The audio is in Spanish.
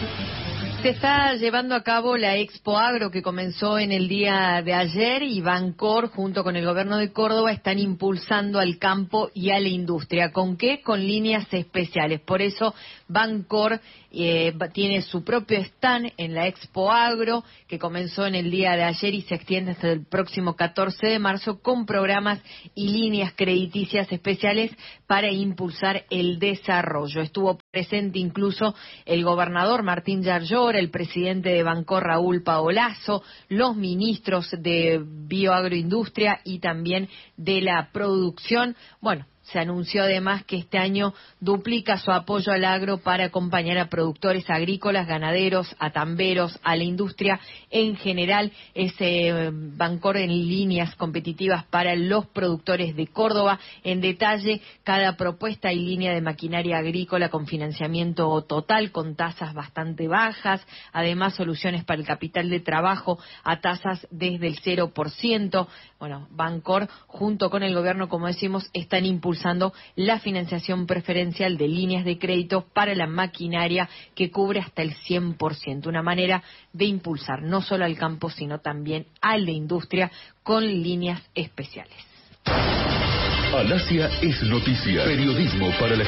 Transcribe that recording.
Se está llevando a cabo la Expo Agro que comenzó en el día de ayer y Bancor junto con el gobierno de Córdoba están impulsando al campo y a la industria. ¿Con qué? Con líneas especiales. Por eso Bancor tiene su propio stand en la Expo Agro que comenzó en el día de ayer y se extiende hasta el próximo 14 de marzo con programas y líneas crediticias especiales para impulsar el desarrollo. Estuvo presente incluso el gobernador Martín Yarlora, el presidente de Bancor Raúl Paolazo, los ministros de Bioagroindustria y también de la producción. Bueno, se anunció además que este año duplica su apoyo al agro para acompañar a productores agrícolas, ganaderos, a tamberos, a la industria en general. Bancor en líneas competitivas para los productores de Córdoba. En detalle, cada propuesta y línea de maquinaria agrícola con financiamiento total, con tasas bastante bajas. Además, soluciones para el capital de trabajo a tasas desde el 0%. Bueno, Bancor, junto con el gobierno, como decimos, están impulsando la financiación preferencial de líneas de crédito para la maquinaria que cubre hasta el 100%. Una manera de impulsar no solo al campo, sino también a la industria con líneas especiales. Alasia es noticia. Periodismo para la